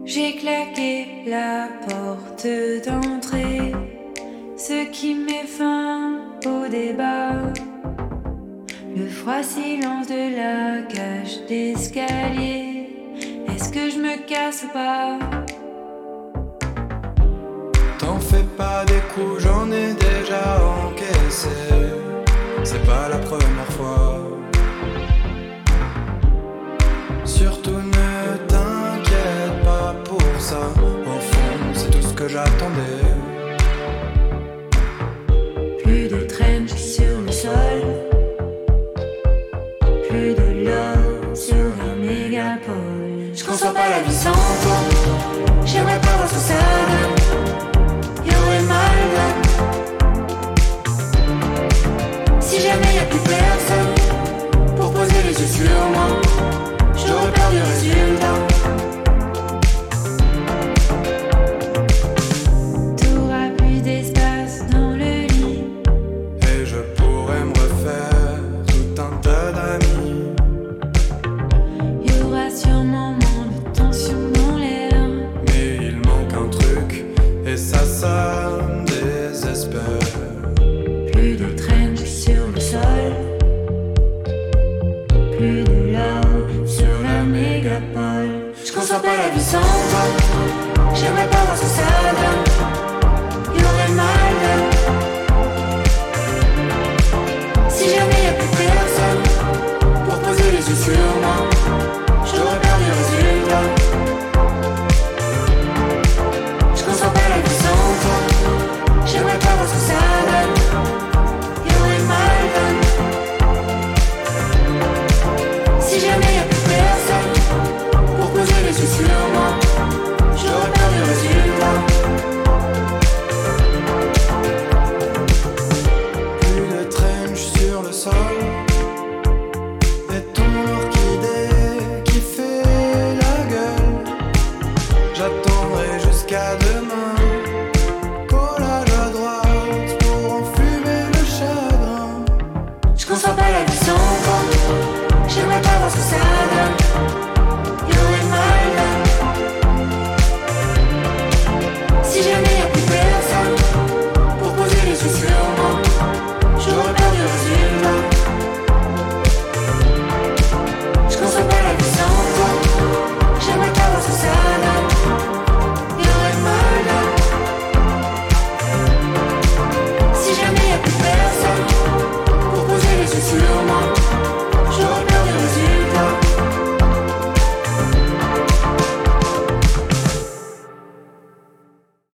J'ai claqué la porte d'entrée, ce qui met fin au débat. Le froid silence de la cage d'escalier. Est-ce que je me casse ou pas? T'en fais pas des coups, j'en ai déjà encaissé. C'est pas la première fois. Surtout ne t'inquiète pas pour ça. Au fond, c'est tout ce que j'attendais. Plus de trench sur le sol, plus de love sur la mégapole. Je conçois pas la vie sans toi. J'aimerais pas voir tout ça. Y'aurait mal. Si jamais y'a plus personne pour poser les yeux sur moi, j'aurais peur du résultat. T'auras plus d'espace dans le lit. Et je pourrais me refaire tout un tas d'amis. Y'aura sûrement moins de tension dans l'air. Mais il manque un truc, et ça me désespère. Plus de trench sur le sol, plus de love sur la mégapole. Je conçois pas la vie sans toi. J'aimerais pas